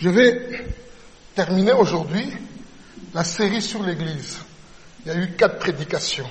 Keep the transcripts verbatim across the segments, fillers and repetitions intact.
Je vais terminer aujourd'hui la série sur l'Église. Il y a eu quatre prédications.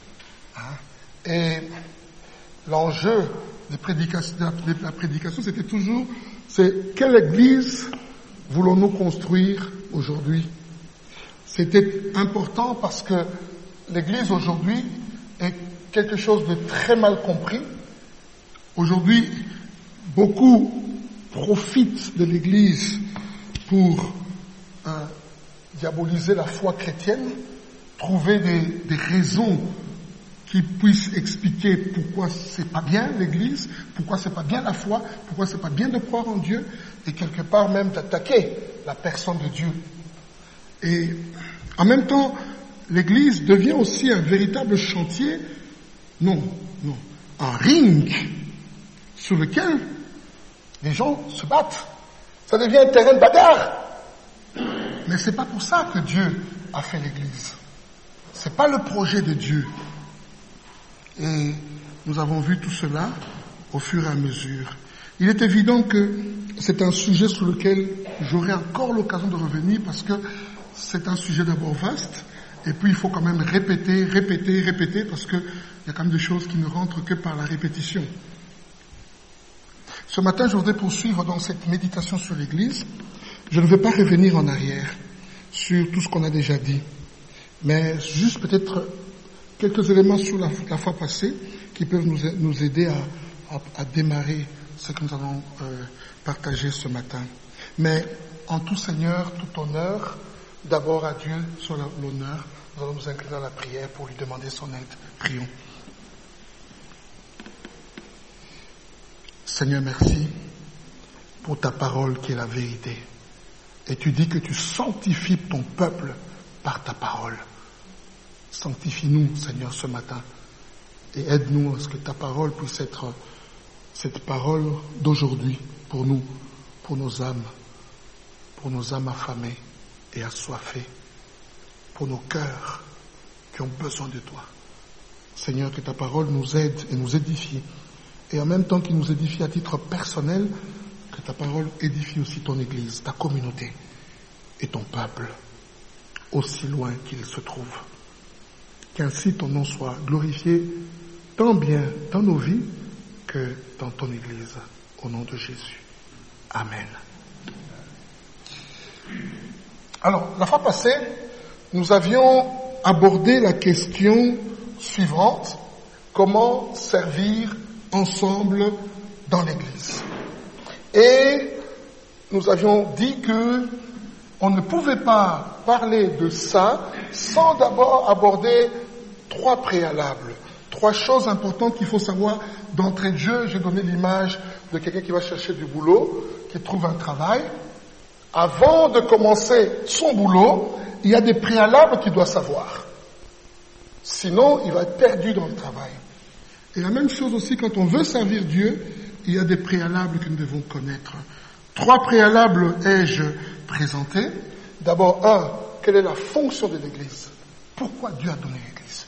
Et l'enjeu des prédications, de la prédication, c'était toujours, c'est quelle Église voulons-nous construire aujourd'hui? C'était important parce que l'Église aujourd'hui est quelque chose de très mal compris. Aujourd'hui, beaucoup profitent de l'Église pour euh, diaboliser la foi chrétienne, trouver des, des raisons qui puissent expliquer pourquoi c'est pas bien l'Église, pourquoi c'est pas bien la foi, pourquoi c'est pas bien de croire en Dieu, et quelque part même d'attaquer la personne de Dieu. Et en même temps, l'Église devient aussi un véritable chantier, non, non, un ring sur lequel les gens se battent. Ça devient un terrain de bagarre. Mais c'est pas pour ça que Dieu a fait l'Église. C'est pas le projet de Dieu. Et nous avons vu tout cela au fur et à mesure. Il est évident que c'est un sujet sur lequel j'aurai encore l'occasion de revenir parce que c'est un sujet d'abord vaste et puis il faut quand même répéter, répéter, répéter parce qu'il y a quand même des choses qui ne rentrent que par la répétition. Ce matin, je voudrais poursuivre dans cette méditation sur l'Église. Je ne vais pas revenir en arrière sur tout ce qu'on a déjà dit, mais juste peut-être quelques éléments sur la, la fois passée qui peuvent nous, nous aider à, à, à démarrer ce que nous allons euh, partager ce matin. Mais en tout Seigneur, tout honneur, d'abord à Dieu soit l'honneur. Nous allons nous incliner à la prière pour lui demander son aide. Prions. Seigneur, merci pour ta parole qui est la vérité. Et tu dis que tu sanctifies ton peuple par ta parole. Sanctifie-nous, Seigneur, ce matin. Et aide-nous à ce que ta parole puisse être cette parole d'aujourd'hui pour nous, pour nos âmes, pour nos âmes affamées et assoiffées, pour nos cœurs qui ont besoin de toi. Seigneur, que ta parole nous aide et nous édifie. Et en même temps qu'il nous édifie à titre personnel, que ta parole édifie aussi ton Église, ta communauté et ton peuple, aussi loin qu'il se trouve. Qu'ainsi ton nom soit glorifié tant bien dans nos vies que dans ton Église. Au nom de Jésus. Amen. Alors, la fois passée, nous avions abordé la question suivante. Comment servir ensemble dans l'Église? Et nous avions dit que on ne pouvait pas parler de ça sans d'abord aborder trois préalables, trois choses importantes qu'il faut savoir d'entrée de jeu. J'ai donné l'image de quelqu'un qui va chercher du boulot, qui trouve un travail. Avant de commencer son boulot, il y a des préalables qu'il doit savoir. Sinon, il va être perdu dans le travail. Et la même chose aussi quand on veut servir Dieu, il y a des préalables que nous devons connaître. Trois préalables ai-je présentés. D'abord, un, quelle est la fonction de l'Église? Pourquoi Dieu a donné l'Église?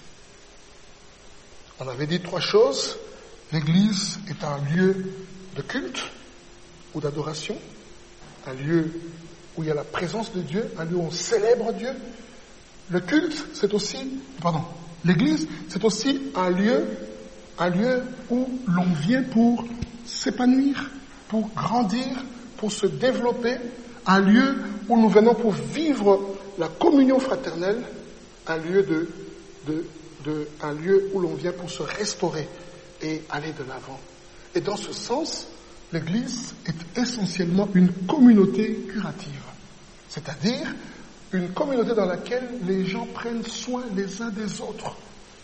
On avait dit trois choses. L'Église est un lieu de culte ou d'adoration, un lieu où il y a la présence de Dieu, un lieu où on célèbre Dieu. Le culte, c'est aussi, pardon, l'Église, c'est aussi un lieu, un lieu où l'on vient pour s'épanouir, pour grandir, pour se développer, un lieu où nous venons pour vivre la communion fraternelle, un lieu de, de, de, un lieu où l'on vient pour se restaurer et aller de l'avant. Et dans ce sens, l'Église est essentiellement une communauté curative, c'est-à-dire une communauté dans laquelle les gens prennent soin les uns des autres.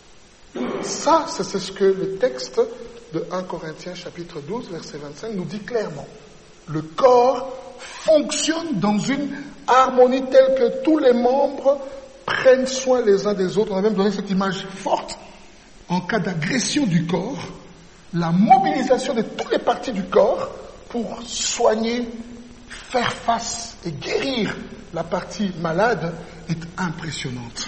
Ça, c'est ce que le texte de premier Corinthiens chapitre douze, verset vingt-cinq nous dit clairement. Le corps fonctionne dans une harmonie telle que tous les membres prennent soin les uns des autres. On a même donné cette image forte. En cas d'agression du corps, la mobilisation de toutes les parties du corps pour soigner, faire face et guérir la partie malade est impressionnante.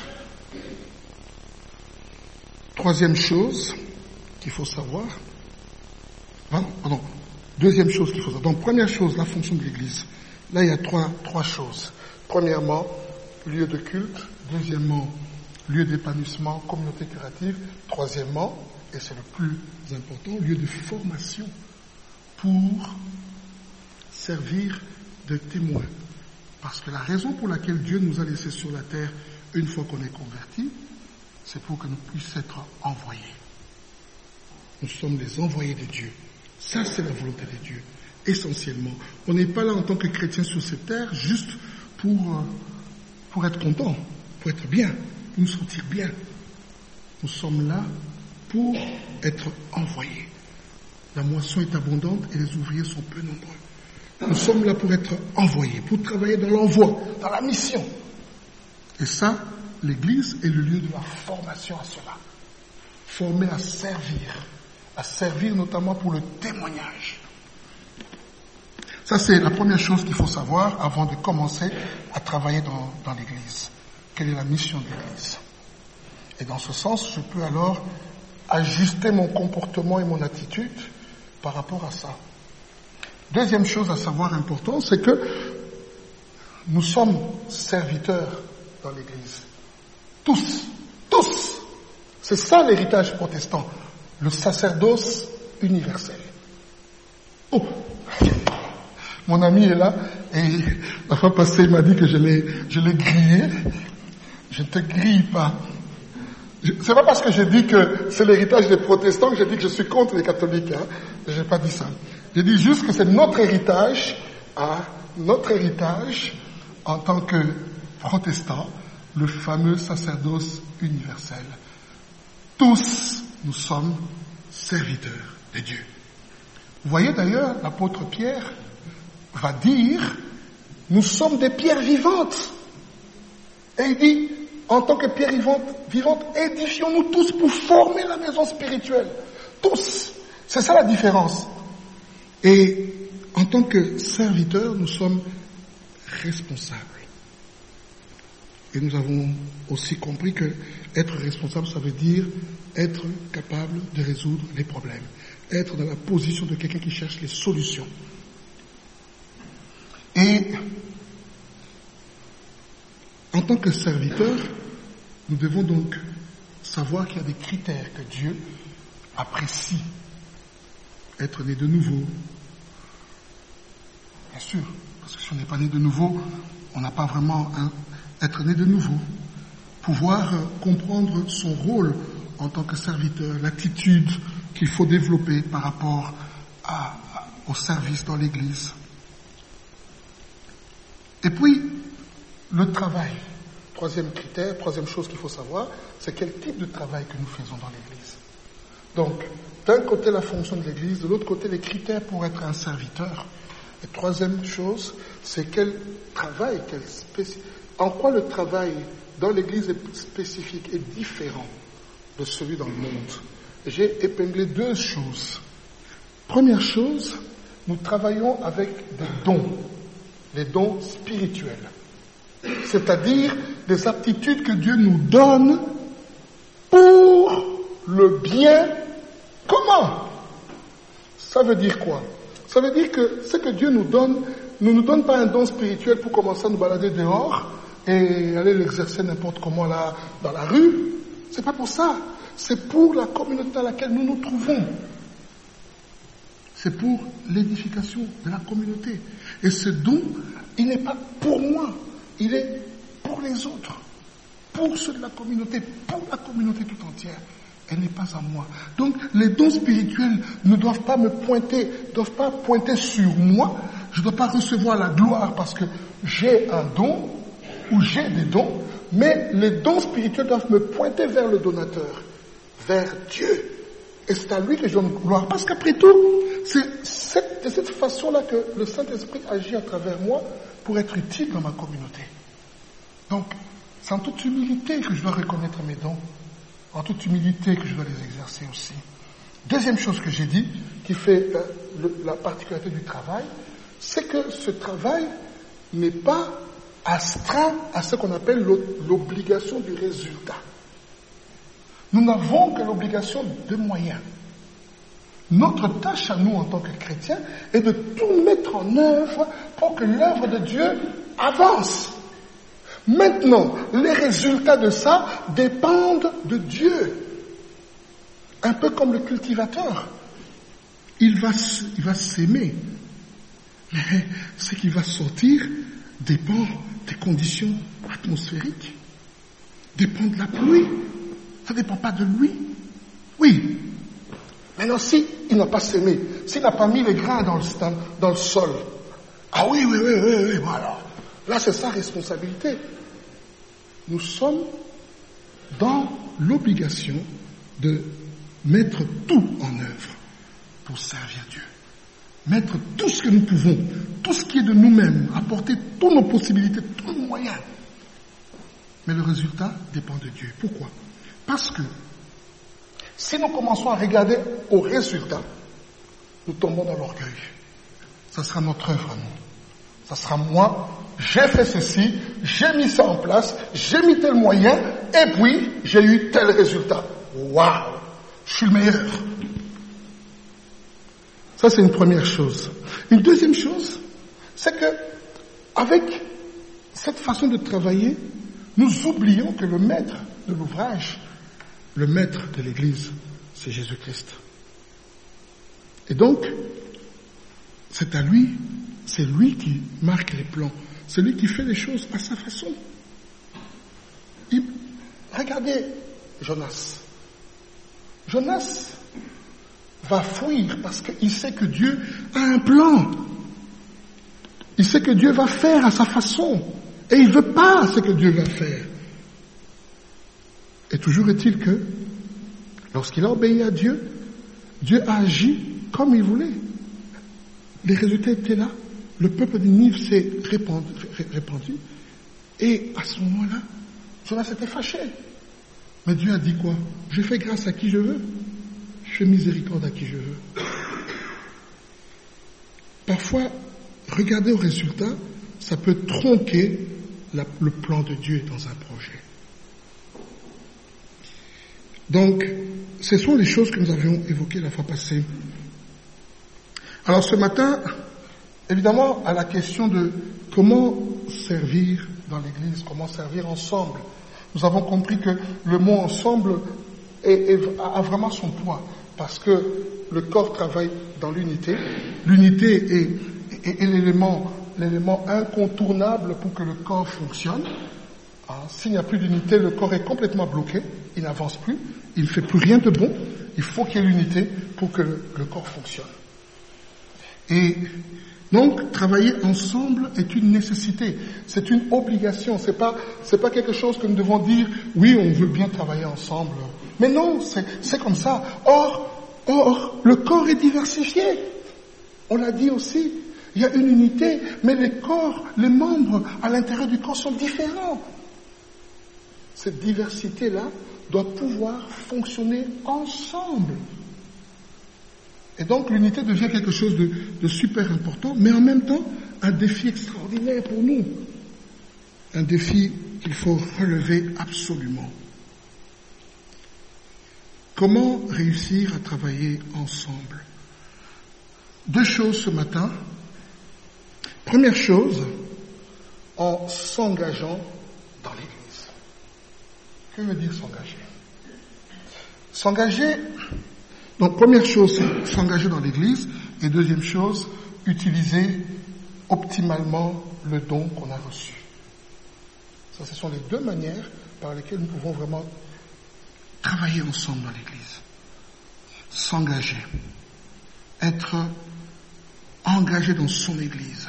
Troisième chose qu'il faut savoir, pardon, pardon, deuxième chose qu'il faut savoir. Donc première chose, la fonction de l'Église. Là, il y a trois, trois choses. Premièrement, lieu de culte. Deuxièmement, lieu d'épanouissement, communauté curative. Troisièmement, et c'est le plus important, lieu de formation pour servir de témoin. Parce que la raison pour laquelle Dieu nous a laissés sur la terre une fois qu'on est converti, c'est pour que nous puissions être envoyés. Nous sommes les envoyés de Dieu. Ça, c'est la volonté de Dieu, essentiellement. On n'est pas là en tant que chrétien sur cette terre juste pour, euh, pour être content, pour être bien, pour nous sentir bien. Nous sommes là pour être envoyés. La moisson est abondante et les ouvriers sont peu nombreux. Nous sommes là pour être envoyés, pour travailler dans l'envoi, dans la mission. Et ça, l'Église est le lieu de la formation à cela. Former à servir, à servir notamment pour le témoignage. Ça, c'est la première chose qu'il faut savoir avant de commencer à travailler dans, dans l'Église. Quelle est la mission de l'Église? Et dans ce sens, je peux alors ajuster mon comportement et mon attitude par rapport à ça. Deuxième chose à savoir importante, c'est que nous sommes serviteurs dans l'Église. Tous, tous. C'est ça l'héritage protestant, le sacerdoce universel. Oh, mon ami est là et la fois passée il m'a dit que je l'ai, je l'ai grillé. Je ne te grille pas. C'est pas parce que je dis que c'est l'héritage des protestants que je dis que je suis contre les catholiques. Hein. Je n'ai pas dit ça. Je dis juste que c'est notre héritage, hein, notre héritage en tant que protestants, le fameux sacerdoce universel. Tous, nous sommes serviteurs de Dieu. Vous voyez d'ailleurs, l'apôtre Pierre va dire, nous sommes des pierres vivantes. Et il dit, en tant que pierres vivantes, vivantes, édifions-nous tous pour former la maison spirituelle. Tous. C'est ça la différence. Et en tant que serviteurs, nous sommes responsables. Et nous avons aussi compris que être responsable, ça veut dire être capable de résoudre les problèmes. Être dans la position de quelqu'un qui cherche les solutions. Et en tant que serviteur, nous devons donc savoir qu'il y a des critères que Dieu apprécie. Être né de nouveau. Bien sûr, parce que si on n'est pas né de nouveau, on n'a pas vraiment un, être né de nouveau. Pouvoir comprendre son rôle en tant que serviteur, l'attitude qu'il faut développer par rapport à, à, au service dans l'Église. Et puis, le travail. Troisième critère, troisième chose qu'il faut savoir, c'est quel type de travail que nous faisons dans l'Église. Donc, d'un côté la fonction de l'Église, de l'autre côté les critères pour être un serviteur. Et troisième chose, c'est quel travail, quel spéci... en quoi le travail dans l'Église est spécifique et différent de celui dans le monde. J'ai épinglé deux choses. Première chose, nous travaillons avec des dons, des dons spirituels. C'est-à-dire des aptitudes que Dieu nous donne pour le bien commun. Ça veut dire quoi? Ça veut dire que ce que Dieu nous donne, ne nous donne pas un don spirituel pour commencer à nous balader dehors et aller l'exercer n'importe comment là, dans la rue. C'est pas pour ça. C'est pour la communauté dans laquelle nous nous trouvons. C'est pour l'édification de la communauté. Et ce don, il n'est pas pour moi. Il est pour les autres, pour ceux de la communauté, pour la communauté tout entière. Elle n'est pas à moi. Donc, les dons spirituels ne doivent pas me pointer, ne doivent pas pointer sur moi. Je ne dois pas recevoir la gloire parce que j'ai un don ou j'ai des dons, mais les dons spirituels doivent me pointer vers le donateur, vers Dieu. Et c'est à lui que je donne gloire. Parce qu'après tout, c'est cette, de cette façon-là que le Saint-Esprit agit à travers moi pour être utile dans ma communauté. Donc, c'est en toute humilité que je dois reconnaître mes dons, en toute humilité que je dois les exercer aussi. Deuxième chose que j'ai dit, qui fait la, le, la particularité du travail, c'est que ce travail n'est pas astreint à ce qu'on appelle l'obligation du résultat. Nous n'avons que l'obligation de moyens. Notre tâche à nous en tant que chrétiens est de tout mettre en œuvre pour que l'œuvre de Dieu avance. Maintenant, les résultats de ça dépendent de Dieu. Un peu comme le cultivateur. Il va, il va s'aimer. Mais ce qui va sortir dépend des conditions atmosphériques. Dépend de la pluie. Ça ne dépend pas de lui. Oui. Maintenant, si il n'a pas sémé, s'il n'a pas mis les grains dans le, dans, dans le sol, ah oui, oui, oui, oui, oui, voilà. Là, c'est sa responsabilité. Nous sommes dans l'obligation de mettre tout en œuvre pour servir Dieu. Mettre tout ce que nous pouvons, tout ce qui est de nous-mêmes, apporter toutes nos possibilités, tous nos moyens. Mais le résultat dépend de Dieu. Pourquoi? Parce que si nous commençons à regarder au résultat, nous tombons dans l'orgueil. Ça sera notre œuvre à nous. Ça sera moi, j'ai fait ceci, j'ai mis ça en place, j'ai mis tel moyen, et puis j'ai eu tel résultat. Waouh! Je suis le meilleur. Ça, c'est une première chose. Une deuxième chose, c'est que, avec cette façon de travailler, nous oublions que le maître de l'ouvrage, le maître de l'Église, c'est Jésus-Christ. Et donc, c'est à lui, c'est lui qui marque les plans. C'est lui qui fait les choses à sa façon. Il, regardez Jonas. Jonas va fuir parce qu'il sait que Dieu a un plan. Il sait que Dieu va faire à sa façon. Et il ne veut pas ce que Dieu va faire. Et toujours est-il que, lorsqu'il a obéi à Dieu, Dieu a agi comme il voulait. Les résultats étaient là. Le peuple de Ninive s'est répandu, répandu. Et à ce moment-là, Jonas était fâché. Mais Dieu a dit quoi? Je fais grâce à qui je veux. Je fais miséricorde à qui je veux. Parfois, regarder au résultat, ça peut tronquer la, le plan de Dieu dans un projet. Donc, ce sont les choses que nous avions évoquées la fois passée. Alors ce matin, évidemment, à la question de comment servir dans l'Église, comment servir ensemble, nous avons compris que le mot ensemble est, est, a vraiment son poids, parce que le corps travaille dans l'unité. L'unité est, est, est l'élément, l'élément incontournable pour que le corps fonctionne. Ah, s'il n'y a plus d'unité, le corps est complètement bloqué, il n'avance plus, il ne fait plus rien de bon. Il faut qu'il y ait l'unité pour que le, le corps fonctionne. Et donc, travailler ensemble est une nécessité, c'est une obligation, c'est pas, c'est pas quelque chose que nous devons dire, oui, on veut bien travailler ensemble. Mais non, c'est, c'est comme ça. Or, or, le corps est diversifié. On l'a dit aussi. Il y a une unité, mais les corps, les membres à l'intérieur du corps sont différents. Cette diversité-là doit pouvoir fonctionner ensemble. Et donc l'unité devient quelque chose de, de super important, mais en même temps un défi extraordinaire pour nous. Un défi qu'il faut relever absolument. Comment réussir à travailler ensemble? Deux choses ce matin. Première chose, en s'engageant dans l'Église. Que veut dire s'engager? S'engager, donc première chose, c'est s'engager dans l'Église, et deuxième chose, utiliser optimalement le don qu'on a reçu. Ça, ce sont les deux manières par lesquelles nous pouvons vraiment travailler ensemble dans l'Église. S'engager. Être engagé dans son Église.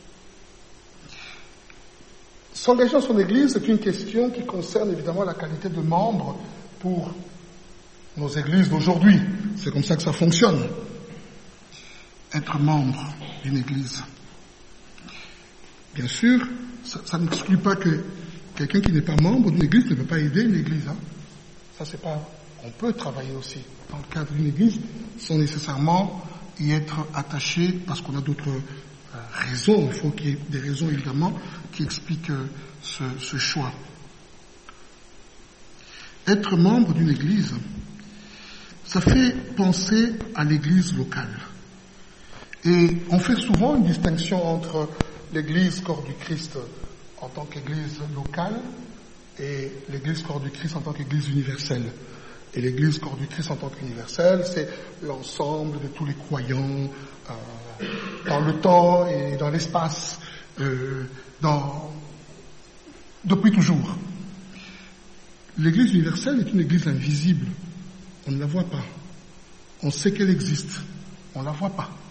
S'engager dans son Église, c'est une question qui concerne évidemment la qualité de membre pour nos églises d'aujourd'hui. C'est comme ça que ça fonctionne. Être membre d'une Église. Bien sûr, ça, ça n'exclut pas que quelqu'un qui n'est pas membre d'une Église ne peut pas aider une Église. Hein. Ça, c'est pas. On peut travailler aussi dans le cadre d'une Église sans nécessairement y être attaché parce qu'on a d'autres euh, raisons. Il faut qu'il y ait des raisons évidemment qui expliquent euh, ce, ce choix. Être membre d'une Église, ça fait penser à l'église locale. Et on fait souvent une distinction entre l'église corps du Christ en tant qu'église locale et l'église corps du Christ en tant qu'église universelle. Et l'église corps du Christ en tant qu'universelle, c'est l'ensemble de tous les croyants euh, dans le temps et dans l'espace, euh, dans, depuis toujours. L'église universelle est une église invisible. On ne la voit pas. On sait qu'elle existe. On ne la voit pas.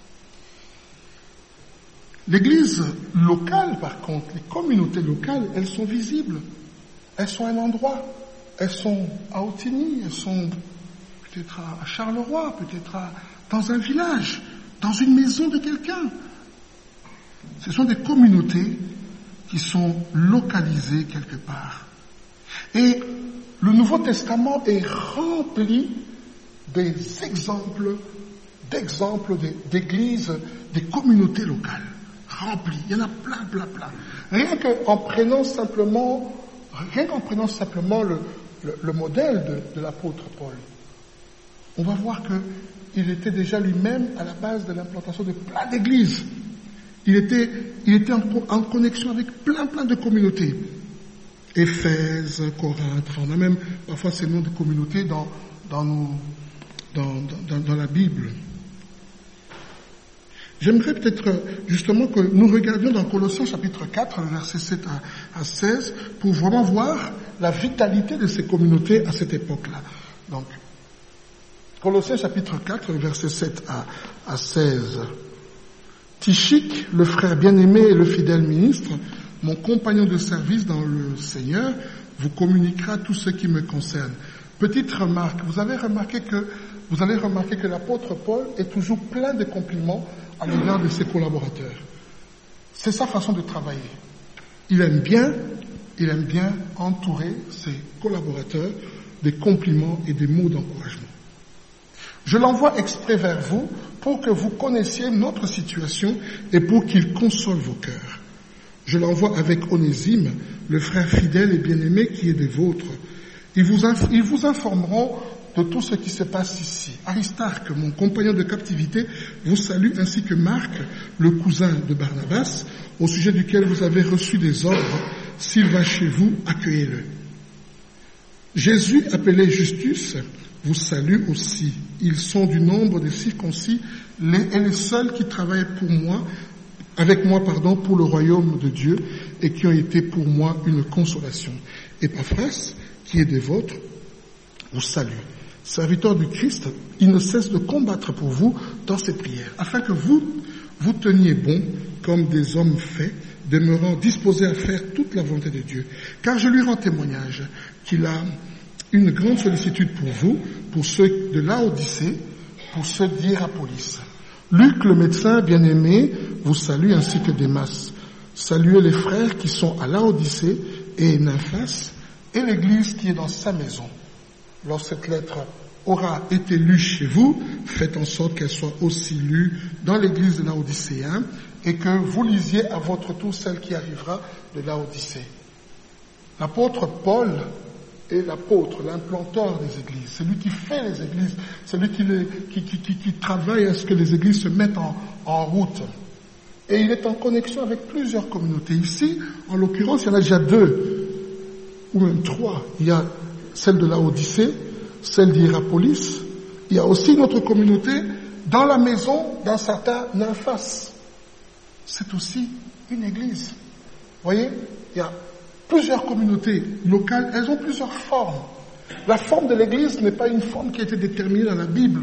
L'église locale, par contre, les communautés locales, elles sont visibles. Elles sont à un endroit. Elles sont à Otigny, elles sont peut-être à Charleroi, peut-être à, dans un village, dans une maison de quelqu'un. Ce sont des communautés qui sont localisées quelque part. Et le Nouveau Testament est rempli des exemples, d'exemples d'églises, des communautés locales. Rempli. Il y en a plein, plein, plein. Rien qu'en prenant simplement, rien qu'en prenant simplement le, le, le modèle de, de l'apôtre Paul, on va voir qu'il était déjà lui-même à la base de l'implantation de plein d'églises. Il était, il était en, en connexion avec plein, plein de communautés. Éphèse, Corinthe, on a même parfois ces noms de communautés dans, dans, nos, dans, dans, dans la Bible. J'aimerais peut-être justement que nous regardions dans Colossiens chapitre quatre, versets sept à seize, pour vraiment voir la vitalité de ces communautés à cette époque-là. Donc, Colossiens chapitre quatre, versets sept à seize. Tychique, le frère bien-aimé et le fidèle ministre, mon compagnon de service dans le Seigneur, vous communiquera tout ce qui me concerne. Petite remarque, vous avez remarqué que, vous allez remarquer que l'apôtre Paul est toujours plein de compliments à l'égard de ses collaborateurs. C'est sa façon de travailler. Il aime bien, il aime bien entourer ses collaborateurs des compliments et des mots d'encouragement. Je l'envoie exprès vers vous pour que vous connaissiez notre situation et pour qu'il console vos cœurs. Je l'envoie avec Onésime, le frère fidèle et bien-aimé qui est des vôtres. Ils vous, inf- ils vous informeront de tout ce qui se passe ici. Aristarque, mon compagnon de captivité, vous salue, ainsi que Marc, le cousin de Barnabas, au sujet duquel vous avez reçu des ordres. S'il va chez vous, accueillez-le. Jésus, appelé Justus, vous salue aussi. Ils sont du nombre des circoncis les, et les seuls qui travaillent pour moi, avec moi, pardon, pour le royaume de Dieu et qui ont été pour moi une consolation. Epaphras, qui est des vôtres, vous salue. Serviteur du Christ, il ne cesse de combattre pour vous dans ses prières, afin que vous, vous teniez bon comme des hommes faits, demeurant disposés à faire toute la volonté de Dieu. Car je lui rends témoignage qu'il a une grande sollicitude pour vous, pour ceux de Laodicée, pour ceux d'Hiérapolis. Luc, le médecin bien-aimé, vous salue ainsi que Démas. Saluez les frères qui sont à Laodicée et Nymphas et l'église qui est dans sa maison. Lorsque cette lettre aura été lue chez vous, faites en sorte qu'elle soit aussi lue dans l'église de Laodicéen et que vous lisiez à votre tour celle qui arrivera de Laodicée. L'apôtre Paul est l'apôtre, l'implanteur des églises. C'est lui qui fait les églises, c'est lui qui, les, qui, qui, qui, qui travaille à ce que les églises se mettent en, en route. Et il est en connexion avec plusieurs communautés. Ici, en l'occurrence, il y en a déjà deux, ou même trois. Il y a celle de Laodicée, celle d'Hiérapolis. Il y a aussi une autre communauté dans la maison d'un certain Nymphas. C'est aussi une église. Vous voyez, il y a plusieurs communautés locales, elles ont plusieurs formes. La forme de l'église n'est pas une forme qui a été déterminée dans la Bible.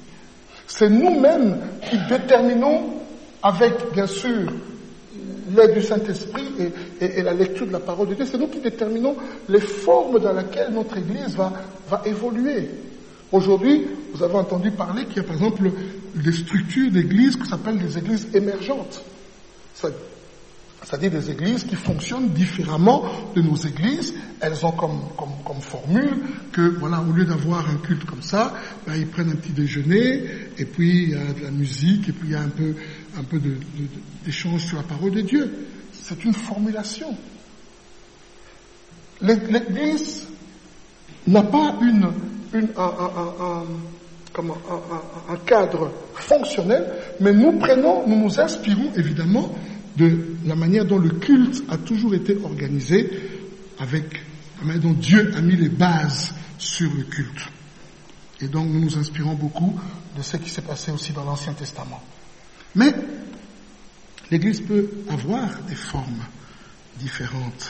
C'est nous-mêmes qui déterminons, avec bien sûr l'aide du Saint-Esprit et, et, et la lecture de la parole de Dieu, c'est nous qui déterminons les formes dans lesquelles notre église va, va évoluer. Aujourd'hui, vous avez entendu parler qu'il y a par exemple des structures d'églises qui s'appellent des églises émergentes. Ça, C'est-à-dire des églises qui fonctionnent différemment de nos églises. Elles ont comme, comme, comme formule que, voilà, au lieu d'avoir un culte comme ça, ben, ils prennent un petit déjeuner, et puis il y a de la musique, et puis il y a un peu, un peu de, de, d'échange sur la parole de Dieu. C'est une formulation. L'église n'a pas une, une, un, un, un, un, comment, un, un, un cadre fonctionnel, mais nous prenons, nous nous inspirons évidemment de la manière dont le culte a toujours été organisé, avec la manière dont Dieu a mis les bases sur le culte. Et donc nous nous inspirons beaucoup de ce qui s'est passé aussi dans l'Ancien Testament. Mais l'Église peut avoir des formes différentes.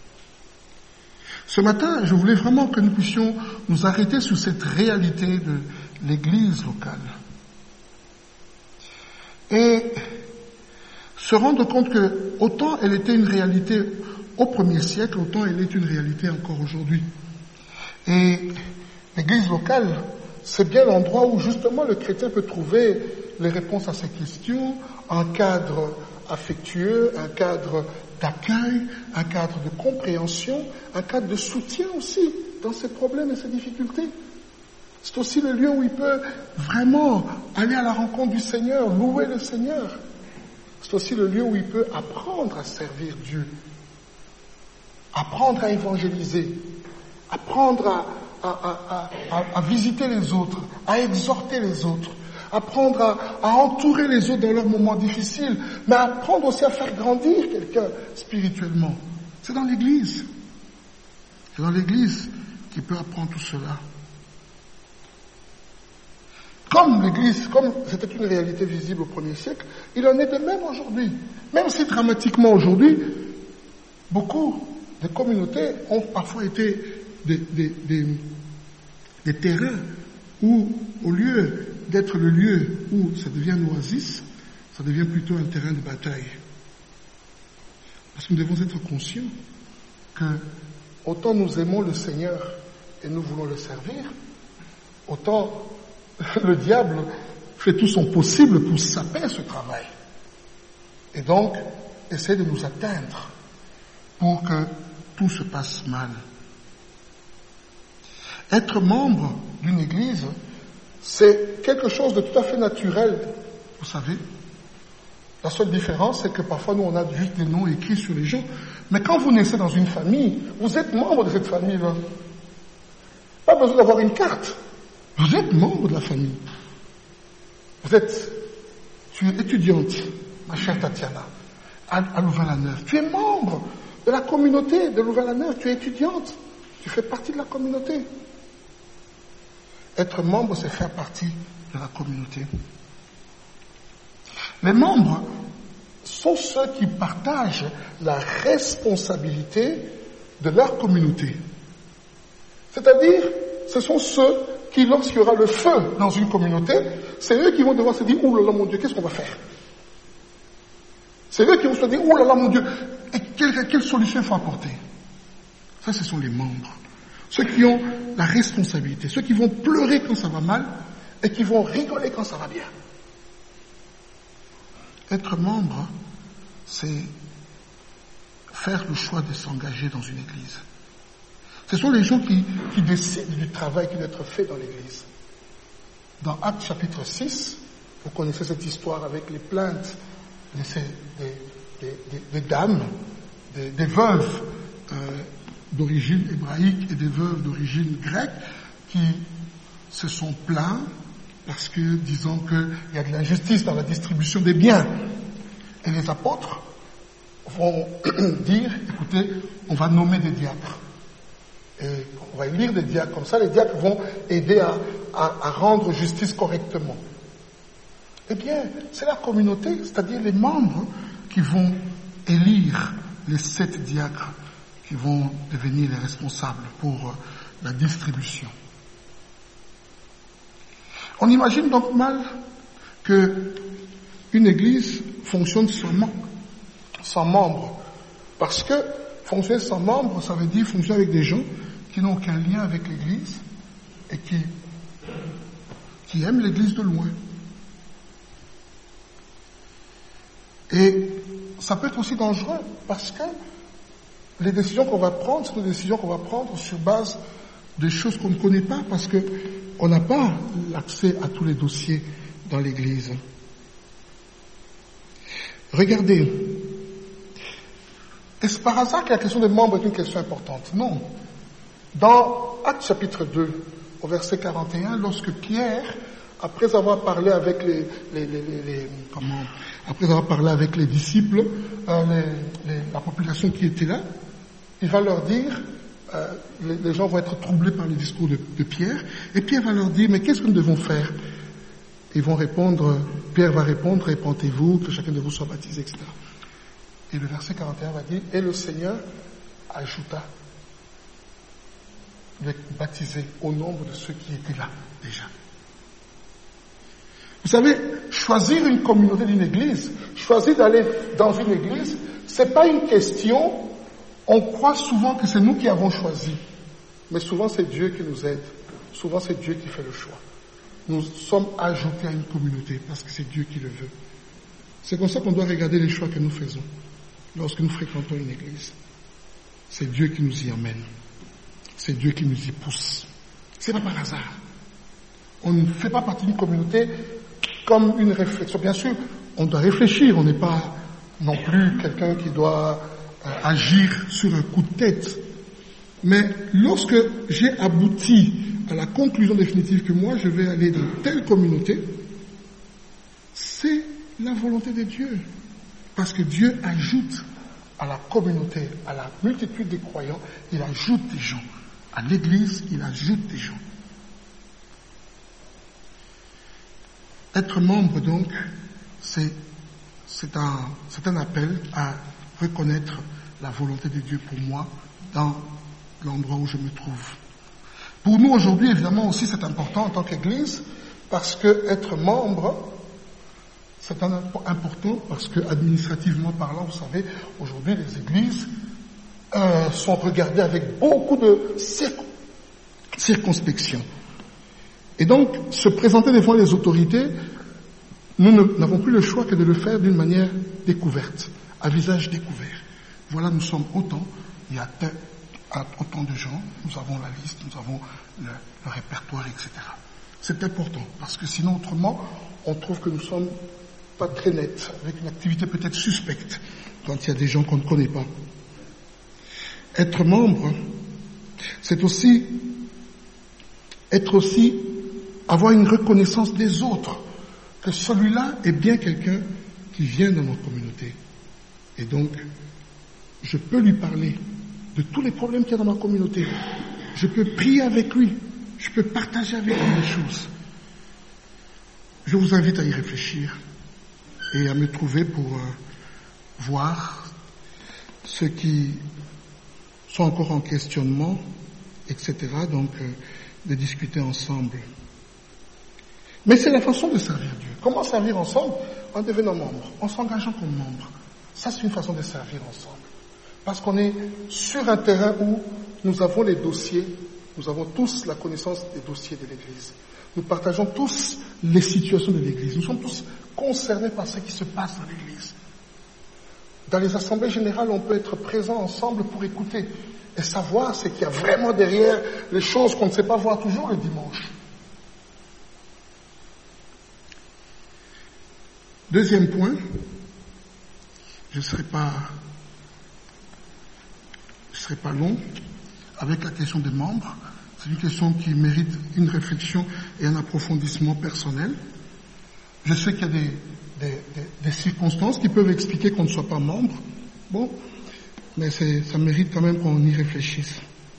Ce matin, je voulais vraiment que nous puissions nous arrêter sur cette réalité de l'Église locale. Et se rendre compte que autant elle était une réalité au premier siècle, autant elle est une réalité encore aujourd'hui. Et l'Église locale, c'est bien l'endroit où justement le chrétien peut trouver les réponses à ses questions, un cadre affectueux, un cadre d'accueil, un cadre de compréhension, un cadre de soutien aussi dans ses problèmes et ses difficultés. C'est aussi le lieu où il peut vraiment aller à la rencontre du Seigneur, louer le Seigneur. C'est aussi le lieu où il peut apprendre à servir Dieu, apprendre à évangéliser, apprendre à, à, à, à, à visiter les autres, à exhorter les autres, apprendre à, à entourer les autres dans leurs moments difficiles, mais apprendre aussi à faire grandir quelqu'un spirituellement. C'est dans l'Église. C'est dans l'Église qu'il peut apprendre tout cela. Comme l'Église, comme c'était une réalité visible au premier siècle, il en est de même aujourd'hui. Même si dramatiquement aujourd'hui, beaucoup de communautés ont parfois été des, des, des, des terrains où, au lieu d'être le lieu où ça devient une oasis, ça devient plutôt un terrain de bataille. Parce que nous devons être conscients que autant nous aimons le Seigneur et nous voulons le servir, autant le diable fait tout son possible pour saper ce travail. Et donc, essaie de nous atteindre pour que tout se passe mal. Être membre d'une église, c'est quelque chose de tout à fait naturel, vous savez. La seule différence, c'est que parfois, nous, on a juste des noms écrits sur les gens. Mais quand vous naissez dans une famille, vous êtes membre de cette famille-là. Pas besoin d'avoir une carte. Vous êtes membre de la famille. Vous êtes, tu es étudiante, ma chère Tatiana, à, à Louvain-la-Neuve. Tu es membre de la communauté de Louvain-la-Neuve. Tu es étudiante. Tu fais partie de la communauté. Être membre, c'est faire partie de la communauté. Les membres sont ceux qui partagent la responsabilité de leur communauté. C'est-à-dire, ce sont ceux qui, lorsqu'il y aura le feu dans une communauté, c'est eux qui vont devoir se dire « Ouh là là, mon Dieu, qu'est-ce qu'on va faire ?» C'est eux qui vont se dire « Ouh là là, mon Dieu, et quelle, quelle solution il faut apporter ?» Ça, ce sont les membres. Ceux qui ont la responsabilité, ceux qui vont pleurer quand ça va mal et qui vont rigoler quand ça va bien. Être membre, c'est faire le choix de s'engager dans une église. Ce sont les gens qui, qui décident du travail qui doit être fait dans l'église. Dans Actes chapitre six, vous connaissez cette histoire avec les plaintes de ces, des, des, des, des dames, des, des veuves euh, d'origine hébraïque et des veuves d'origine grecque qui se sont plaints parce que, disant qu'il y a de l'injustice dans la distribution des biens. Et les apôtres vont dire, écoutez, on va nommer des diacres. Et on va élire des diacres comme ça, les diacres vont aider à, à, à rendre justice correctement. Eh bien, c'est la communauté, c'est-à-dire les membres qui vont élire les sept diacres qui vont devenir les responsables pour la distribution. On imagine donc mal que une église fonctionne sans, sans membres. Parce que fonctionner sans membres, ça veut dire fonctionner avec des gens qui n'ont aucun lien avec l'église et qui, qui aiment l'église de loin. Et ça peut être aussi dangereux parce que les décisions qu'on va prendre, c'est des décisions qu'on va prendre sur base de choses qu'on ne connaît pas parce que on n'a pas l'accès à tous les dossiers dans l'église. Regardez, est-ce par hasard que la question des membres est une question importante? Non. Dans Actes chapitre deux, au verset quarante et un, lorsque Pierre, après avoir parlé avec les, les, les, les, les comment, après avoir parlé avec les disciples, euh, les, les, la population qui était là, il va leur dire, euh, les, les gens vont être troublés par le discours de, de Pierre, et Pierre va leur dire, mais qu'est-ce que nous devons faire? Ils vont répondre, Pierre va répondre, répentez-vous, que chacun de vous soit baptisé, et cetera. Et le verset quarante et un va dire, et le Seigneur ajouta, de baptiser au nombre de ceux qui étaient là déjà. Vous savez, choisir une communauté d'une église, choisir d'aller dans une église, c'est pas une question, on croit souvent que c'est nous qui avons choisi, mais souvent c'est Dieu qui nous aide, souvent c'est Dieu qui fait le choix. Nous sommes ajoutés à une communauté parce que c'est Dieu qui le veut. C'est comme ça qu'on doit regarder les choix que nous faisons lorsque nous fréquentons une église. C'est Dieu qui nous y emmène. C'est Dieu qui nous y pousse. C'est pas par hasard. On ne fait pas partie d'une communauté comme une réflexion. Bien sûr, on doit réfléchir. On n'est pas non plus quelqu'un qui doit euh, agir sur un coup de tête. Mais lorsque j'ai abouti à la conclusion définitive que moi je vais aller dans telle communauté, c'est la volonté de Dieu. Parce que Dieu ajoute à la communauté, à la multitude des croyants, il ajoute des gens. À l'église, il ajoute des gens. Être membre, donc, c'est, c'est un, c'est un appel à reconnaître la volonté de Dieu pour moi dans l'endroit où je me trouve. Pour nous, aujourd'hui, évidemment, aussi, c'est important en tant qu'Église, parce que être membre, c'est un, important, parce que, administrativement parlant, vous savez, aujourd'hui, les églises euh, sont regardées avec beaucoup de circ- circonspection. Et donc, se présenter devant les autorités, nous ne, n'avons plus le choix que de le faire d'une manière découverte, à visage découvert. Voilà, nous sommes autant, il y a tel, autant de gens, nous avons la liste, nous avons le, le répertoire, et cetera. C'est important, parce que sinon, autrement, on trouve que nous sommes pas très nets, avec une activité peut-être suspecte, quand il y a des gens qu'on ne connaît pas. Être membre, c'est aussi, être aussi, avoir une reconnaissance des autres, que celui-là est bien quelqu'un qui vient dans notre communauté. Et donc, je peux lui parler de tous les problèmes qu'il y a dans ma communauté. Je peux prier avec lui. Je peux partager avec lui des choses. Je vous invite à y réfléchir et à me trouver pour euh, voir ceux qui sont encore en questionnement, et cetera. Donc, euh, de discuter ensemble. Mais c'est la façon de servir Dieu. Comment servir ensemble? En devenant membre, en s'engageant comme membre. Ça, c'est une façon de servir ensemble. Parce qu'on est sur un terrain où nous avons les dossiers, nous avons tous la connaissance des dossiers de l'Église. Nous partageons tous les situations de l'Église. Nous sommes tous concernés par ce qui se passe dans l'Église. Dans les assemblées générales, on peut être présent ensemble pour écouter et savoir ce qu'il y a vraiment derrière les choses qu'on ne sait pas voir toujours le dimanche. Deuxième point, je ne serai pas, je serai pas long avec la question des membres. C'est une question qui mérite une réflexion et un approfondissement personnel. Je sais qu'il y a des, des, des, des circonstances qui peuvent expliquer qu'on ne soit pas membre. Bon, mais c'est, ça mérite quand même qu'on y réfléchisse.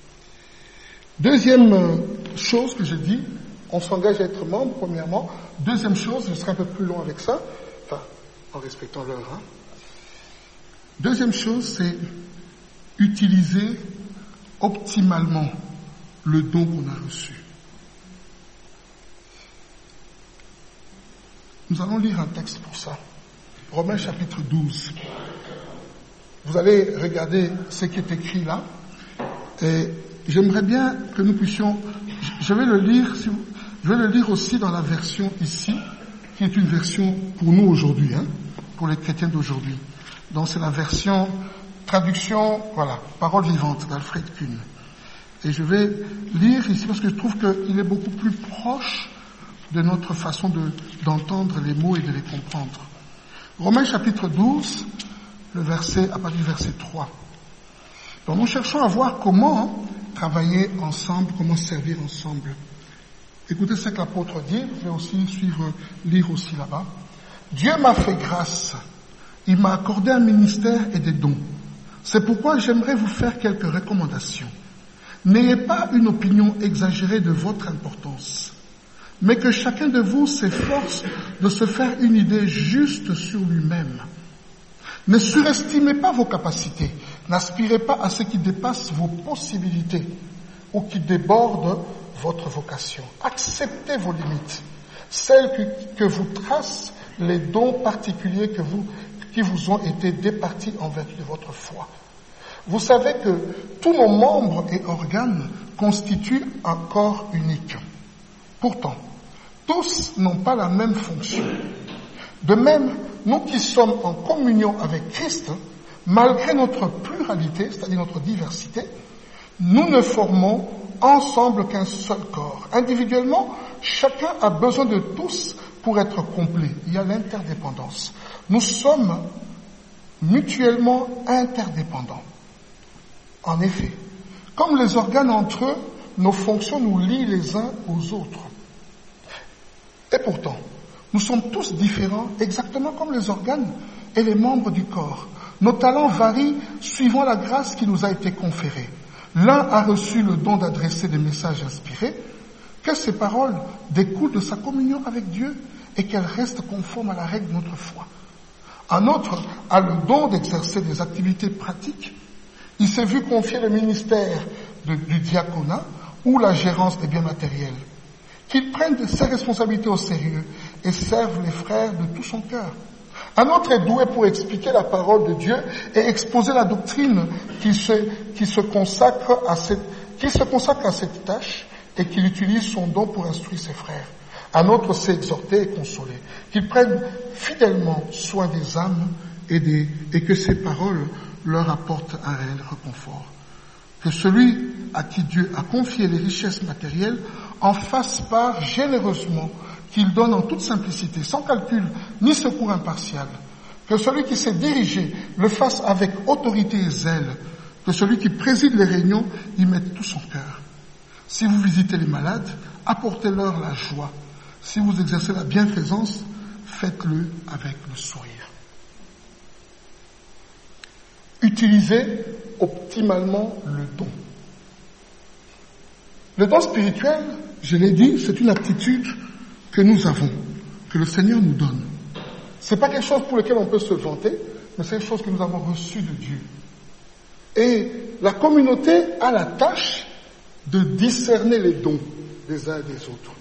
Deuxième chose que je dis, on s'engage à être membre, premièrement. Deuxième chose, je serai un peu plus long avec ça, enfin, en respectant l'heure. Hein. Deuxième chose, c'est utiliser optimalement le don qu'on a reçu. Nous allons lire un texte pour ça. Romains chapitre douze. Vous allez regarder ce qui est écrit là. Et j'aimerais bien que nous puissions... Je vais le lire, si vous, je vais le lire aussi dans la version ici, qui est une version pour nous aujourd'hui, hein, pour les chrétiens d'aujourd'hui. Donc c'est la version, traduction, voilà, parole vivante d'Alfred Kuhn. Et je vais lire ici parce que je trouve qu'il est beaucoup plus proche de notre façon de, d'entendre les mots et de les comprendre. Romains chapitre douze, le verset, à partir du verset trois. Donc nous cherchons à voir comment travailler ensemble, comment servir ensemble Écoutez ce que l'apôtre dit, je vais aussi suivre, lire aussi là-bas. Dieu m'a fait grâce, il m'a accordé un ministère et des dons. C'est pourquoi j'aimerais vous faire quelques recommandations. N'ayez pas une opinion exagérée de votre importance, mais que chacun de vous s'efforce de se faire une idée juste sur lui-même. Ne surestimez pas vos capacités, n'aspirez pas à ce qui dépasse vos possibilités ou qui déborde votre vocation. Acceptez vos limites, celles que, que vous tracent les dons particuliers que vous, qui vous ont été départis en vertu de votre foi. Vous savez que tous nos membres et organes constituent un corps unique. Pourtant, tous n'ont pas la même fonction. De même, nous qui sommes en communion avec Christ, malgré notre pluralité, c'est-à-dire notre diversité, nous ne formons ensemble qu'un seul corps. Individuellement, chacun a besoin de tous pour être complet. Il y a l'interdépendance. Nous sommes mutuellement interdépendants. En effet, comme les organes entre eux, nos fonctions nous lient les uns aux autres. Et pourtant, nous sommes tous différents, exactement comme les organes et les membres du corps. Nos talents varient suivant la grâce qui nous a été conférée. L'un a reçu le don d'adresser des messages inspirés, que ces paroles découlent de sa communion avec Dieu et qu'elles restent conformes à la règle de notre foi. Un autre a le don d'exercer des activités pratiques. Il s'est vu confier le ministère de, du diaconat ou la gérance des biens matériels. Qu'il prenne ses responsabilités au sérieux et serve les frères de tout son cœur. Un autre est doué pour expliquer la parole de Dieu et exposer la doctrine qui se, qui se consacre à cette, qui se consacre à cette tâche et qu'il utilise son don pour instruire ses frères. Un autre sait exhorter et consoler. Qu'il prenne fidèlement soin des âmes et, des, et que ses paroles leur apportent un réel réconfort. Que celui à qui Dieu a confié les richesses matérielles en fasse part généreusement, qu'il donne en toute simplicité, sans calcul ni secours impartial. Que celui qui sait diriger le fasse avec autorité et zèle. Que celui qui préside les réunions y mette tout son cœur. Si vous visitez les malades, apportez-leur la joie. Si vous exercez la bienfaisance, faites-le avec le sourire. Utilisez optimalement le don. Le don spirituel, je l'ai dit, c'est une aptitude que nous avons, que le Seigneur nous donne. C'est pas quelque chose pour lequel on peut se vanter, mais c'est quelque chose que nous avons reçu de Dieu. Et la communauté a la tâche de discerner les dons des uns et des autres.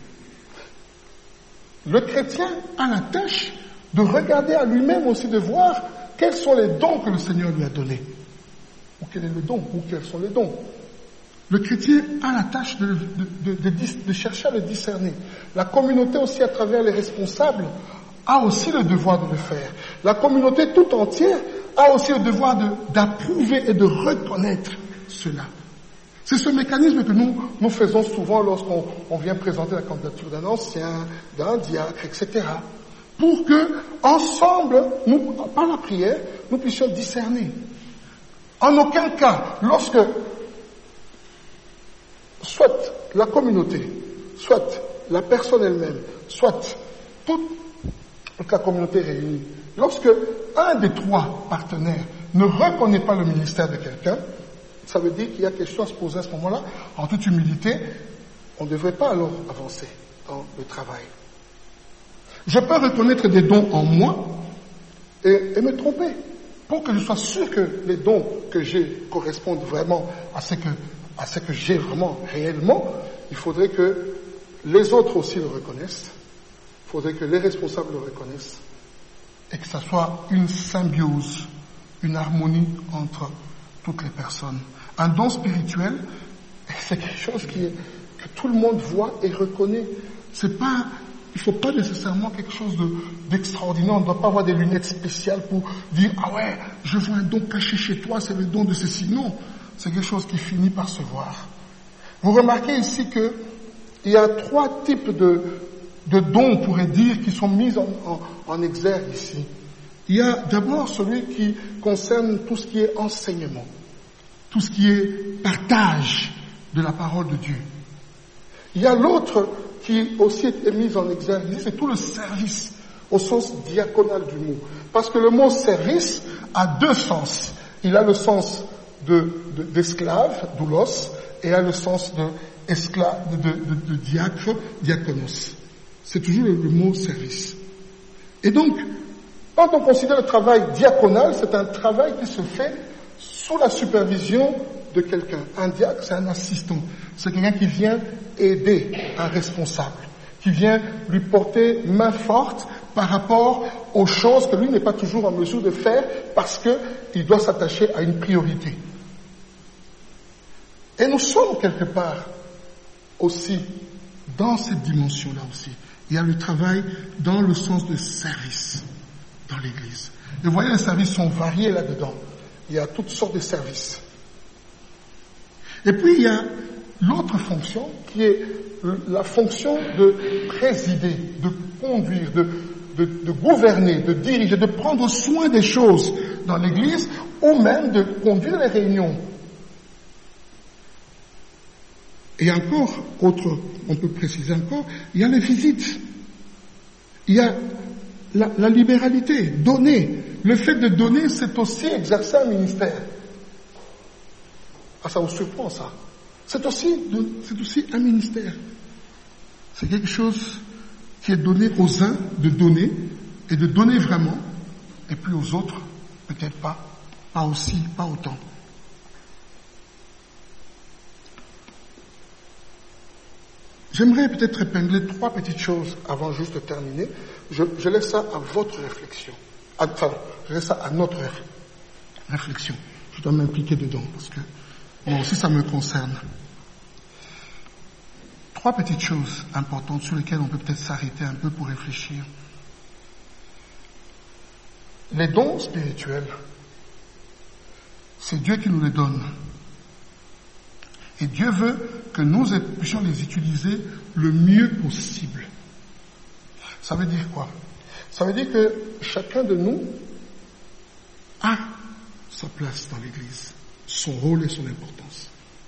Le chrétien a la tâche de regarder à lui-même aussi, de voir quels sont les dons que le Seigneur lui a donnés. Ou quel est le don, ou quels sont les dons. Le chrétien a la tâche de, de, de, de, de chercher à le discerner. La communauté aussi, à travers les responsables, a aussi le devoir de le faire. La communauté tout entière a aussi le devoir de, d'approuver et de reconnaître cela. C'est ce mécanisme que nous, nous faisons souvent lorsqu'on on vient présenter la candidature d'un ancien, d'un diacre, et cetera. Pour que, ensemble, nous, par la prière, nous puissions discerner. En aucun cas, lorsque soit la communauté, soit la personne elle-même, soit toute la communauté réunie, lorsque un des trois partenaires ne reconnaît pas le ministère de quelqu'un, ça veut dire qu'il y a quelque chose à se poser à ce moment-là. En toute humilité, on ne devrait pas alors avancer dans le travail. Je peux reconnaître des dons en moi et, et me tromper. Pour que je sois sûr que les dons que j'ai correspondent vraiment à ce que, à ce que j'ai vraiment réellement, il faudrait que les autres aussi le reconnaissent. Il faudrait que les responsables le reconnaissent. Et que ça soit une symbiose, une harmonie entre toutes les personnes. Un don spirituel, c'est quelque chose qui est, que tout le monde voit et reconnaît. C'est pas, il faut pas nécessairement quelque chose de, d'extraordinaire. On ne doit pas avoir des lunettes spéciales pour dire, ah ouais, je vois un don caché chez toi, c'est le don de ceci. Non, c'est quelque chose qui finit par se voir. Vous remarquez ici que il y a trois types de, de dons, on pourrait dire, qui sont mis en, en, en exergue ici. Il y a d'abord celui qui concerne tout ce qui est enseignement, tout ce qui est partage de la parole de Dieu. Il y a l'autre qui aussi est mise en exergue, c'est tout le service, au sens diaconal du mot. Parce que le mot service a deux sens. Il a le sens de, de, d'esclave, doulos, et a le sens de, esclave, de, de, de, de diacre, diaconos. C'est toujours le, le mot service. Et donc, quand on considère le travail diaconal, c'est un travail qui se fait sous la supervision de quelqu'un. Un diacre, c'est un assistant. C'est quelqu'un qui vient aider un responsable, qui vient lui porter main forte par rapport aux choses que lui n'est pas toujours en mesure de faire parce qu'il doit s'attacher à une priorité. Et nous sommes quelque part aussi dans cette dimension-là aussi. Il y a le travail dans le sens de service dans l'Église. Et vous voyez, les services sont variés là-dedans. Il y a toutes sortes de services. Et puis il y a l'autre fonction qui est la fonction de présider, de conduire, de, de, de gouverner, de diriger, de prendre soin des choses dans l'Église ou même de conduire les réunions. Et encore, autre, on peut préciser encore, il y a les visites. Il y a la, la libéralité, donner. Le fait de donner, c'est aussi exercer un ministère. Ah, ça vous surprend, ça. C'est aussi, c'est aussi un ministère. C'est quelque chose qui est donné aux uns de donner, et de donner vraiment, et puis aux autres, peut-être pas, pas aussi, pas autant. J'aimerais peut-être épingler trois petites choses avant juste de terminer. Je, je laisse ça à votre réflexion. À, enfin, je laisse ça à notre réflexion. Je dois m'impliquer dedans parce que moi aussi ça me concerne. Trois petites choses importantes sur lesquelles on peut peut-être s'arrêter un peu pour réfléchir. Les dons spirituels, c'est Dieu qui nous les donne. Et Dieu veut que nous puissions les utiliser le mieux possible. Ça veut dire quoi? Ça veut dire que chacun de nous a sa place dans l'Église, son rôle et son importance.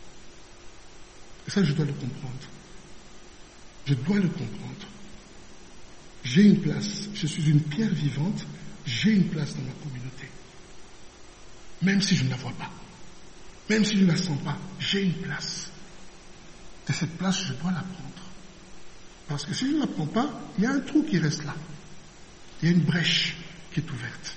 Et ça, je dois le comprendre. Je dois le comprendre. J'ai une place, je suis une pierre vivante, j'ai une place dans ma communauté. Même si je ne la vois pas. Même si je ne la sens pas, j'ai une place. Et cette place, je dois la prendre. Parce que si je ne la prends pas, il y a un trou qui reste là. Il y a une brèche qui est ouverte.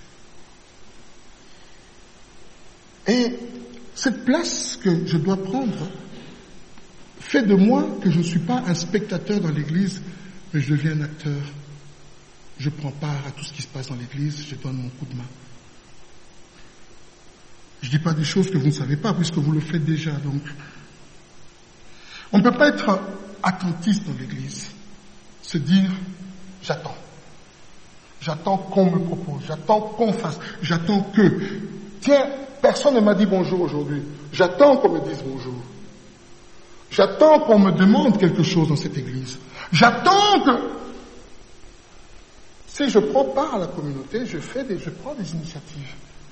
Et cette place que je dois prendre fait de moi que je ne suis pas un spectateur dans l'Église, mais je deviens un acteur. Je prends part à tout ce qui se passe dans l'Église, je donne mon coup de main. Je ne dis pas des choses que vous ne savez pas, puisque vous le faites déjà. Donc, on ne peut pas être attentiste dans l'Église, se dire « j'attends ». J'attends qu'on me propose, j'attends qu'on fasse, j'attends que. Tiens, personne ne m'a dit bonjour aujourd'hui. J'attends qu'on me dise bonjour. J'attends qu'on me demande quelque chose dans cette Église. J'attends que... Si je prends part à la communauté, je fais des, je prends des initiatives.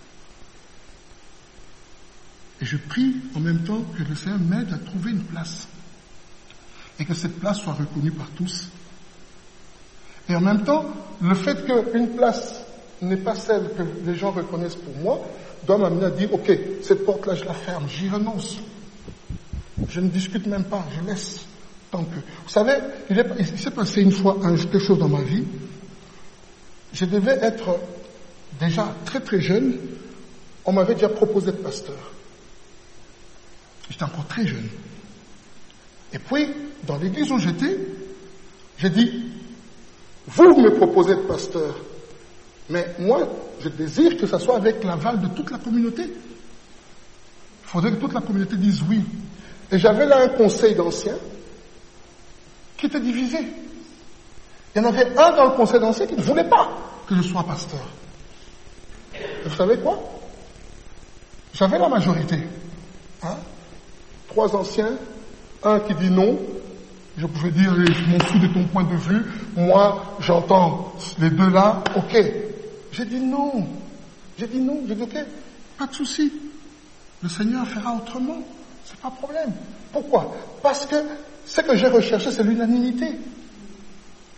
Et je prie en même temps que le Seigneur m'aide à trouver une place. Et que cette place soit reconnue par tous. Et en même temps, le fait qu'une place n'est pas celle que les gens reconnaissent pour moi, doit m'amener à dire, ok, cette porte-là, je la ferme, j'y renonce. Je ne discute même pas, je laisse tant que... Vous savez, il, est, il s'est passé une fois un, quelque chose dans ma vie. Je devais être déjà très très jeune. On m'avait déjà proposé d'être pasteur. J'étais encore très jeune. Et puis, dans l'église où j'étais, j'ai dit, vous me proposez de pasteur, mais moi, je désire que ça soit avec l'aval de toute la communauté. Il faudrait que toute la communauté dise oui. Et j'avais là un conseil d'anciens qui était divisé. Il y en avait un dans le conseil d'anciens qui ne voulait pas que je sois pasteur. Et vous savez quoi? J'avais la majorité. Hein? Trois anciens, un qui dit non. Je pouvais dire, je m'en fous de ton point de vue. Moi, j'entends les deux là, ok. J'ai dit non. J'ai dit non. J'ai dit ok, pas de souci. Le Seigneur fera autrement. C'est pas problème. Pourquoi? Parce que ce que j'ai recherché, c'est l'unanimité.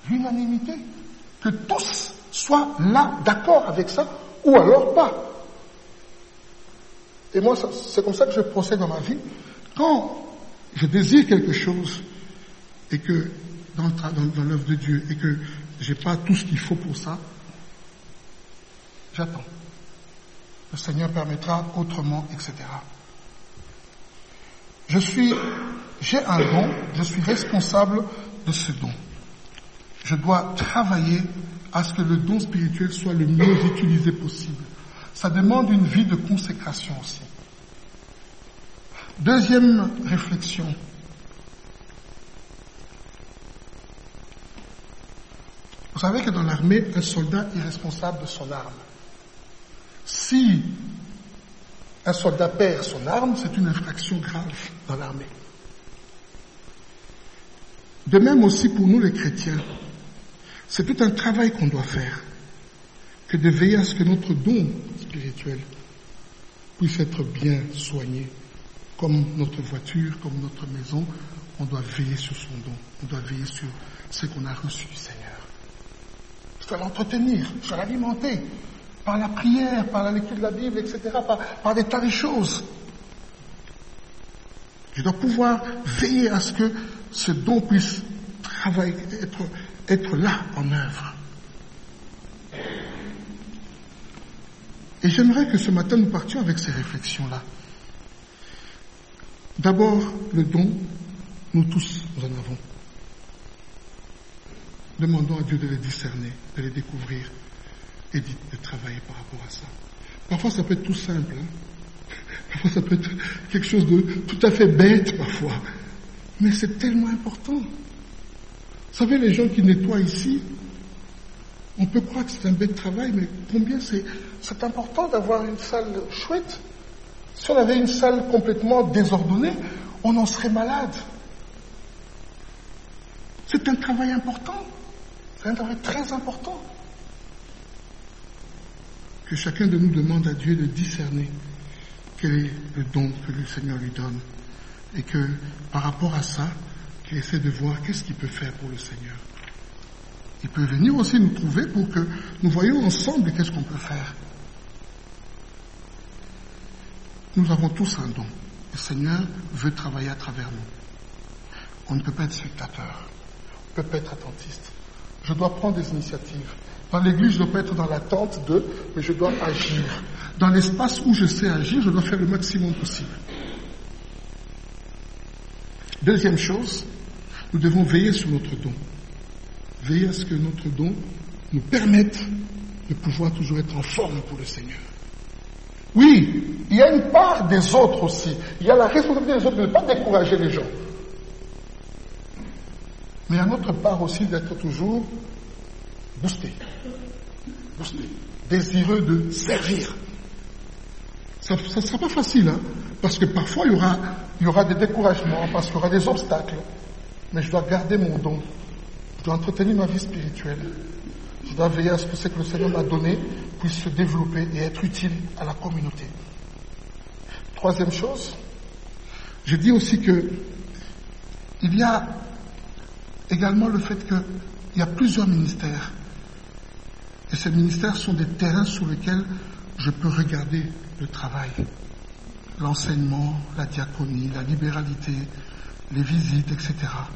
l'unanimité. Que tous soient là, d'accord avec ça, ou alors pas. Et moi, ça, c'est comme ça que je procède dans ma vie. Quand je désire quelque chose, et que dans, dans, dans l'œuvre de Dieu, et que j'ai pas tout ce qu'il faut pour ça, j'attends. Le Seigneur permettra autrement, et cetera. Je suis, j'ai un don, je suis responsable de ce don. Je dois travailler à ce que le don spirituel soit le mieux utilisé possible. Ça demande une vie de consécration aussi. Deuxième réflexion. Vous savez que dans l'armée, un soldat est responsable de son arme. Si un soldat perd son arme, c'est une infraction grave dans l'armée. De même aussi pour nous les chrétiens, c'est tout un travail qu'on doit faire, que de veiller à ce que notre don spirituel puisse être bien soigné. Comme notre voiture, comme notre maison, on doit veiller sur son don, on doit veiller sur ce qu'on a reçu du Seigneur. Je dois l'entretenir, je dois l'alimenter, par la prière, par la lecture de la Bible, et cetera, par, par des tas de choses. Je dois pouvoir veiller à ce que ce don puisse travailler, être, être là en œuvre. Et j'aimerais que ce matin nous partions avec ces réflexions-là. D'abord, le don, nous tous, nous en avons. Demandons à Dieu de les discerner, de les découvrir et de, de travailler par rapport à ça. Parfois, ça peut être tout simple. Hein? Parfois, ça peut être quelque chose de tout à fait bête, parfois. Mais c'est tellement important. Vous savez, les gens qui nettoient ici, on peut croire que c'est un bête travail, mais combien c'est, c'est important d'avoir une salle chouette. Si on avait une salle complètement désordonnée, on en serait malade. C'est un travail important. C'est un travail très important. Que chacun de nous demande à Dieu de discerner quel est le don que le Seigneur lui donne. Et que, par rapport à ça, qu'il essaie de voir qu'est-ce qu'il peut faire pour le Seigneur. Il peut venir aussi nous trouver pour que nous voyions ensemble qu'est-ce qu'on peut faire. Nous avons tous un don. Le Seigneur veut travailler à travers nous. On ne peut pas être spectateur. On ne peut pas être attentiste. Je dois prendre des initiatives. Dans l'église, je ne dois pas être dans l'attente de, mais je dois agir. Dans l'espace où je sais agir, je dois faire le maximum possible. Deuxième chose, nous devons veiller sur notre don. Veiller à ce que notre don nous permette de pouvoir toujours être en forme pour le Seigneur. Oui, il y a une part des autres aussi. Il y a la responsabilité des autres de ne pas décourager les gens. Mais il y a notre part aussi d'être toujours boosté, boosté, désireux de servir. Ça ne sera pas facile, hein, parce que parfois il y aura, il y aura des découragements, parce qu'il y aura des obstacles. Mais je dois garder mon don. Je dois entretenir ma vie spirituelle. Je dois veiller à ce que ce que le Seigneur m'a donné puisse se développer et être utile à la communauté. Troisième chose, je dis aussi que il y a également le fait qu'il y a plusieurs ministères. Et ces ministères sont des terrains sur lesquels je peux regarder le travail. L'enseignement, la diaconie, la libéralité, les visites, et cetera.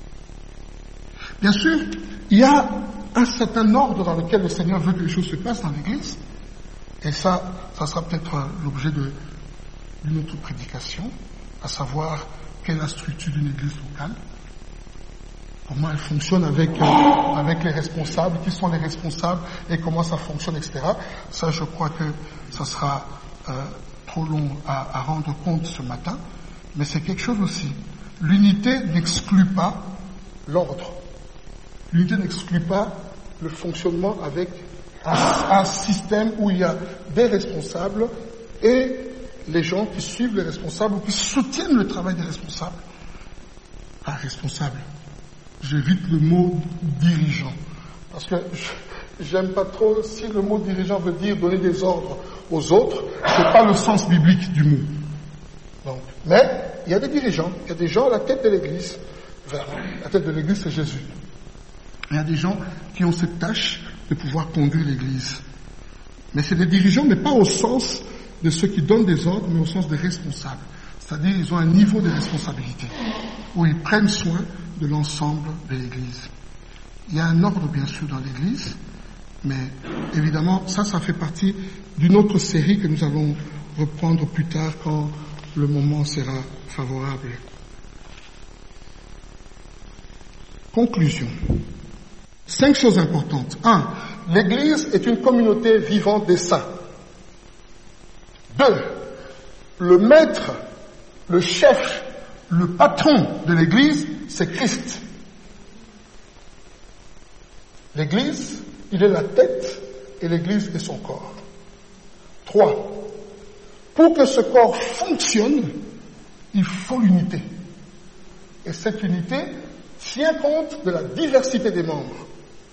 Bien sûr, il y a un certain ordre dans lequel le Seigneur veut que les choses se passent dans l'Église. Et ça, ça sera peut-être l'objet de, d'une autre prédication, à savoir quelle est la structure d'une Église locale, comment elle fonctionne avec, euh, avec les responsables, qui sont les responsables et comment ça fonctionne, et cetera. Ça, je crois que ça sera euh, trop long à, à rendre compte ce matin, mais c'est quelque chose aussi. L'unité n'exclut pas l'ordre. L'unité n'exclut pas le fonctionnement avec un, un système où il y a des responsables et les gens qui suivent les responsables ou qui soutiennent le travail des responsables. Ah, responsable. J'évite le mot dirigeant. Parce que j'aime pas trop, si le mot dirigeant veut dire donner des ordres aux autres, c'est pas le sens biblique du mot. Donc, mais il y a des dirigeants, il y a des gens à la tête de l'Église. La tête de l'Église, c'est Jésus. Il y a des gens qui ont cette tâche de pouvoir conduire l'Église. Mais c'est des dirigeants, mais pas au sens de ceux qui donnent des ordres, mais au sens des responsables. C'est-à-dire ils ont un niveau de responsabilité où ils prennent soin de l'ensemble de l'Église. Il y a un ordre, bien sûr, dans l'Église, mais évidemment, ça, ça fait partie d'une autre série que nous allons reprendre plus tard quand le moment sera favorable. Conclusion. Cinq choses importantes. Un, l'Église est une communauté vivante des saints. Deux, le maître, le chef, le patron de l'Église, c'est Christ. L'Église, il est la tête et l'Église est son corps. Trois, pour que ce corps fonctionne, il faut l'unité. Et cette unité tient compte de la diversité des membres.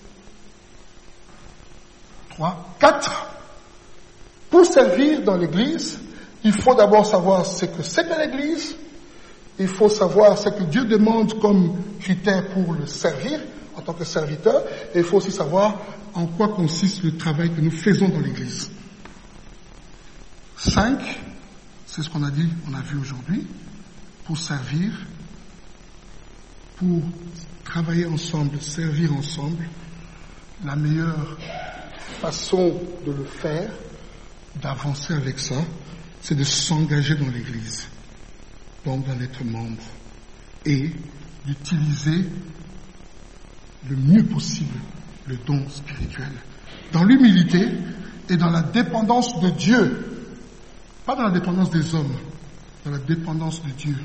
Trois. Quatre, pour servir dans l'Église, il faut d'abord savoir ce que c'est que l'Église, il faut savoir ce que Dieu demande comme critère pour le servir en tant que serviteur, et il faut aussi savoir en quoi consiste le travail que nous faisons dans l'Église. Cinq, c'est ce qu'on a dit, on a vu aujourd'hui, pour servir, pour travailler ensemble, servir ensemble, la meilleure façon de le faire, d'avancer avec ça, c'est de s'engager dans l'Église, donc d'en être membre, et d'utiliser le mieux possible le don spirituel, dans l'humilité et dans la dépendance de Dieu, pas dans la dépendance des hommes, dans la dépendance de Dieu,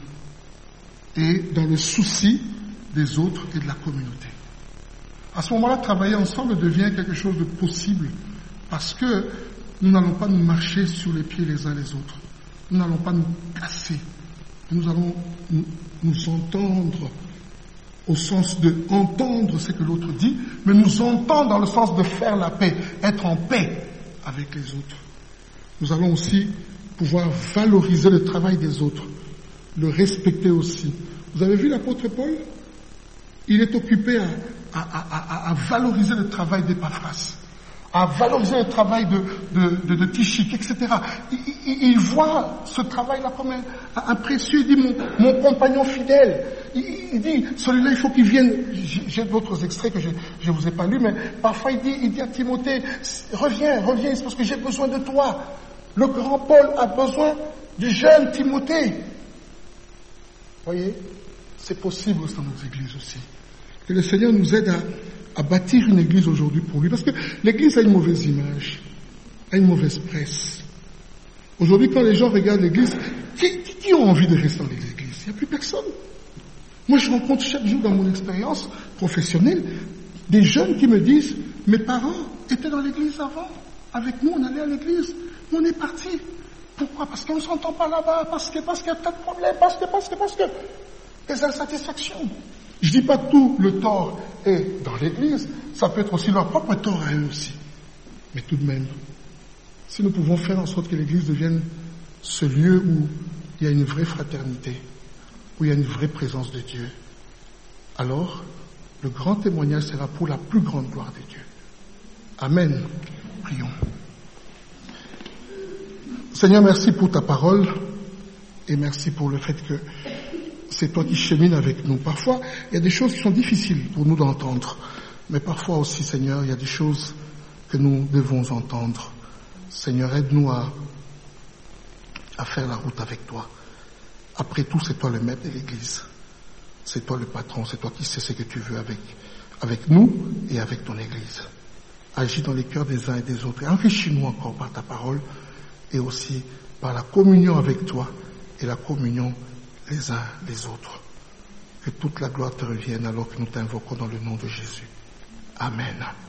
et dans le souci des autres et de la communauté. À ce moment-là, travailler ensemble devient quelque chose de possible, parce que nous n'allons pas nous marcher sur les pieds les uns les autres, nous n'allons pas nous casser, nous allons nous, nous entendre au sens de entendre ce que l'autre dit, mais nous entendre dans le sens de faire la paix, être en paix avec les autres. Nous allons aussi pouvoir valoriser le travail des autres, le respecter aussi. Vous avez vu l'apôtre Paul? Il est occupé à, à, à, à, à valoriser le travail d'Épaphras, à valoriser le travail de, de, de, de Tychik, et cetera. Il, il, il voit ce travail-là comme un, un précieux. Il dit, mon, mon compagnon fidèle. Il, il dit, celui-là, il faut qu'il vienne. J'ai d'autres extraits que je ne vous ai pas lus, mais parfois il dit, il dit à Timothée, reviens, reviens, c'est parce que j'ai besoin de toi. Le grand Paul a besoin du jeune Timothée. Vous voyez, c'est possible dans nos églises aussi. Que le Seigneur nous aide à, à bâtir une église aujourd'hui pour lui. Parce que l'église a une mauvaise image, a une mauvaise presse. Aujourd'hui, quand les gens regardent l'église, qui, qui, qui ont envie de rester dans l'église? Il n'y a plus personne. Moi, je rencontre chaque jour dans mon expérience professionnelle des jeunes qui me disent, mes parents étaient dans l'église avant. Avec nous, on allait à l'église. On est parti. Pourquoi? Parce qu'on ne s'entend pas là-bas, parce que, parce qu'il y a tas de problèmes, parce que, parce que, parce que. Des insatisfactions. Je dis pas tout le tort est dans l'église, ça peut être aussi leur propre tort à eux aussi. Mais tout de même, si nous pouvons faire en sorte que l'église devienne ce lieu où il y a une vraie fraternité, où il y a une vraie présence de Dieu, alors le grand témoignage sera pour la plus grande gloire de Dieu. Amen. Prions. Seigneur, merci pour ta parole et merci pour le fait que c'est toi qui chemines avec nous. Parfois, il y a des choses qui sont difficiles pour nous d'entendre, mais parfois aussi, Seigneur, il y a des choses que nous devons entendre. Seigneur, aide-nous à, à faire la route avec toi. Après tout, c'est toi le maître de l'Église. C'est toi le patron, c'est toi qui sais ce que tu veux avec, avec nous et avec ton Église. Agis dans les cœurs des uns et des autres. Et enrichis-nous encore par ta parole et aussi par la communion avec toi et la communion les uns les autres. Que toute la gloire te revienne alors que nous t'invoquons dans le nom de Jésus. Amen.